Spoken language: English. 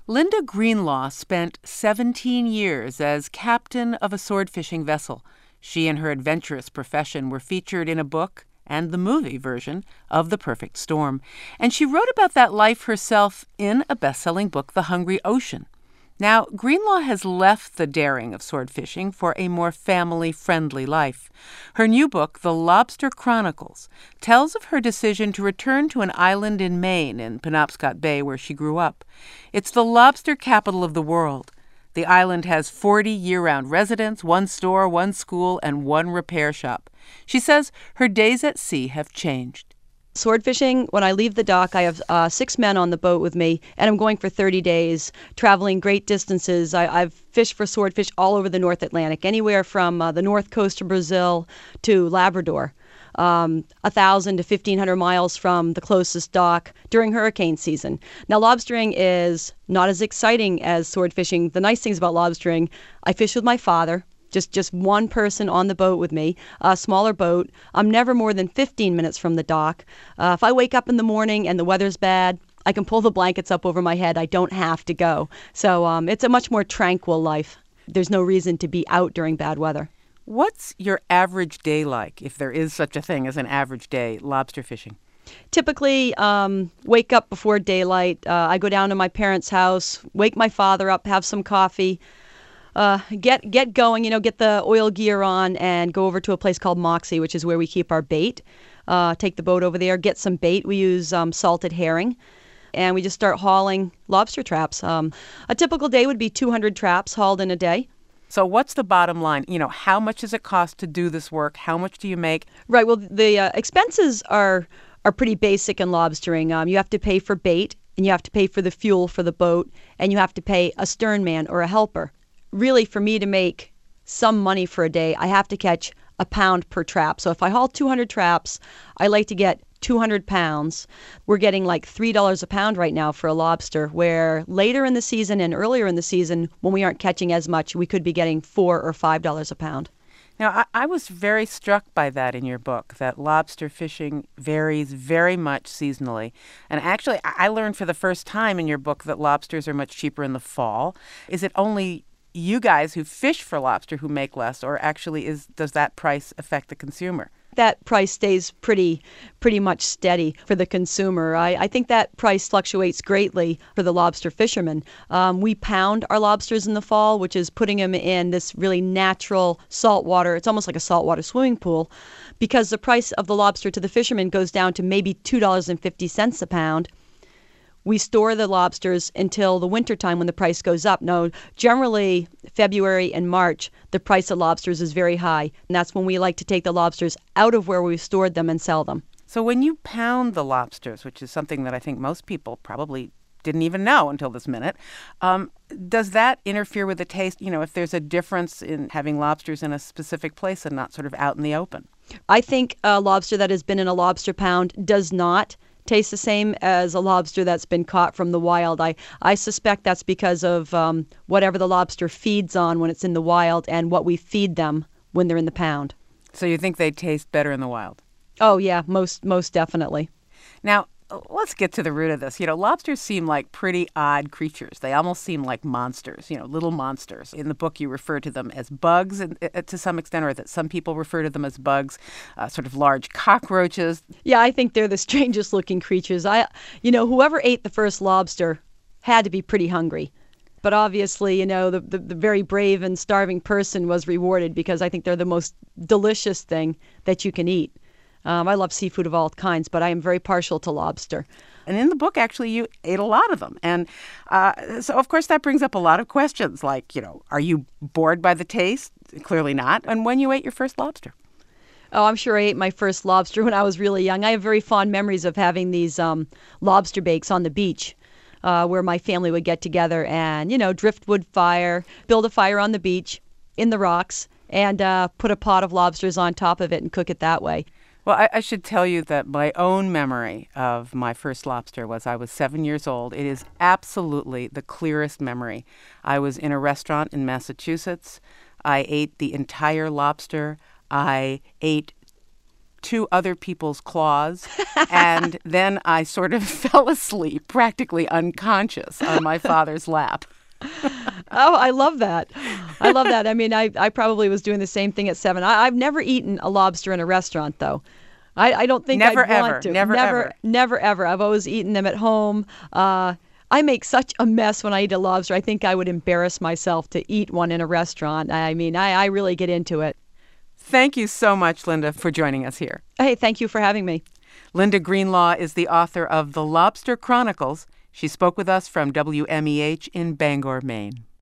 Linda Greenlaw spent 17 years as captain of a sword fishing vessel. She and her adventurous profession were featured in a book and the movie version of The Perfect Storm. And she wrote about that life herself in a best-selling book, The Hungry Ocean. Now, Greenlaw has left the daring of sword fishing for a more family-friendly life. Her new book, The Lobster Chronicles, tells of her decision to return to an island in Maine, in Penobscot Bay, where she grew up. It's the lobster capital of the world. The island has 40 year-round residents, one store, one school, and one repair shop. She says her days at sea have changed. Sword fishing, when I leave the dock, I have 6 men on the boat with me, and I'm going for 30 days, traveling great distances. I've fished for swordfish all over the North Atlantic, anywhere from the north coast of Brazil to Labrador, 1,000 to 1,500 miles from the closest dock during hurricane season. Now, lobstering is not as exciting as sword fishing. The nice things about lobstering, I fish with my father. Just one person on the boat with me, a smaller boat. I'm never more than 15 minutes from the dock. If I wake up in the morning and the weather's bad, I can pull the blankets up over my head. I don't have to go. So it's a much more tranquil life. There's no reason to be out during bad weather. What's your average day like, if there is such a thing as an average day lobster fishing? Typically, wake up before daylight. I go down to my parents' house, wake my father up, have some coffee. Get going, get the oil gear on and go over to a place called Moxie, which is where we keep our bait. Take the boat over there, get some bait. We use salted herring, and we just start hauling lobster traps. A typical day would be 200 traps hauled in a day. So what's the bottom line? How much does it cost to do this work? How much do you make? Right. Well, the expenses are pretty basic in lobstering. You have to pay for bait, and you have to pay for the fuel for the boat, and you have to pay a stern man or a helper. Really, for me to make some money for a day, I have to catch a pound per trap. So if I haul 200 traps, I like to get 200 pounds. We're getting like $3 a pound right now for a lobster, where later in the season and earlier in the season, when we aren't catching as much, we could be getting $4 or $5 a pound. Now, I was very struck by that in your book, that lobster fishing varies very much seasonally. And actually, I learned for the first time in your book that lobsters are much cheaper in the fall. Is it only you guys who fish for lobster who make less, or actually does that price affect the consumer? That price stays pretty much steady for the consumer. I think that price fluctuates greatly for the lobster fishermen. We pound our lobsters in the fall, which is putting them in this really natural salt water. It's almost like a saltwater swimming pool, because the price of the lobster to the fishermen goes down to maybe $2.50 a pound. We store the lobsters until the wintertime when the price goes up. No, generally, February and March, the price of lobsters is very high. And that's when we like to take the lobsters out of where we've stored them and sell them. So when you pound the lobsters, which is something that I think most people probably didn't even know until this minute, does that interfere with the taste? If there's a difference in having lobsters in a specific place and not sort of out in the open? I think a lobster that has been in a lobster pound does not taste the same as a lobster that's been caught from the wild. I suspect that's because of whatever the lobster feeds on when it's in the wild and what we feed them when they're in the pound. So you think they taste better in the wild? Oh, yeah, most definitely. Now, let's get to the root of this. Lobsters seem like pretty odd creatures. They almost seem like monsters, little monsters. In the book, you refer to them as bugs to some extent, or that some people refer to them as bugs, sort of large cockroaches. Yeah, I think they're the strangest looking creatures. Whoever ate the first lobster had to be pretty hungry. But obviously, the very brave and starving person was rewarded, because I think they're the most delicious thing that you can eat. I love seafood of all kinds, but I am very partial to lobster. And in the book, actually, you ate a lot of them. And so, of course, that brings up a lot of questions like, are you bored by the taste? Clearly not. And when you ate your first lobster? Oh, I'm sure I ate my first lobster when I was really young. I have very fond memories of having these lobster bakes on the beach, where my family would get together and, driftwood fire, build a fire on the beach in the rocks, and put a pot of lobsters on top of it and cook it that way. Well, I should tell you that my own memory of my first lobster was I was 7 years old. It is absolutely the clearest memory. I was in a restaurant in Massachusetts. I ate the entire lobster. I ate two other people's claws, and then I sort of fell asleep, practically unconscious, on my father's lap. Oh, I love that. I love that. I mean, I probably was doing the same thing at 7. I've never eaten a lobster in a restaurant, though. I don't think Never, I'd ever. want to. Never, ever. Never, ever. I've always eaten them at home. I make such a mess when I eat a lobster. I think I would embarrass myself to eat one in a restaurant. I mean, I really get into it. Thank you so much, Linda, for joining us here. Hey, thank you for having me. Linda Greenlaw is the author of The Lobster Chronicles. She spoke with us from WMEH in Bangor, Maine.